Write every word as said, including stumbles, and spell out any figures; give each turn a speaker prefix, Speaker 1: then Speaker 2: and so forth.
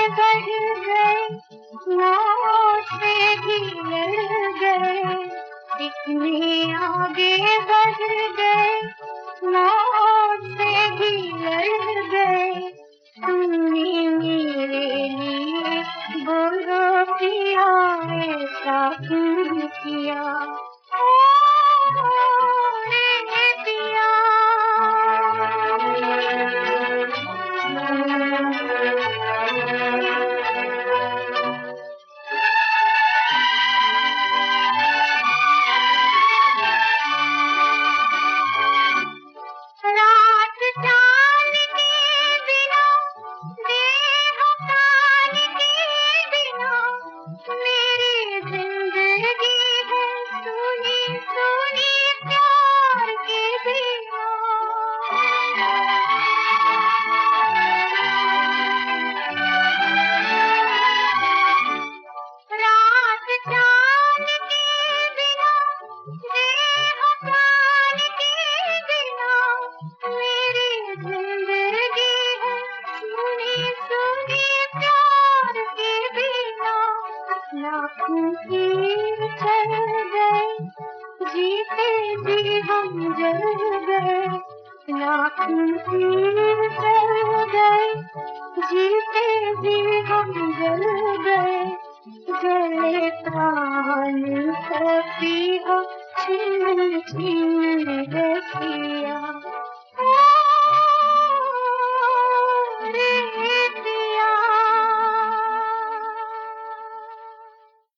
Speaker 1: बढ़ गए, मौत से भी लड़ गए, इतने आगे बढ़ गए, मौत से भी लड़ गए। तुमने मेरे लिए बोलो पिया, ऐसा क्यों किया? ओ मेरे पिया। रात चाँद के बिना, बेवफान के बिना, मेरी जिंदगी है सुनी सुनी प्यार के बिना। रात चाँद के बिना, बेवफान के बिना, मेरी जिंदगी है सुनी सुनी प्यार के बिना। लाखों तीर चल गए, जीते जी हम जल गए, लाखों तीर चल गए, जीते जी हम जल गए। जले प्राण सभी हो, छीन छीन रसिया।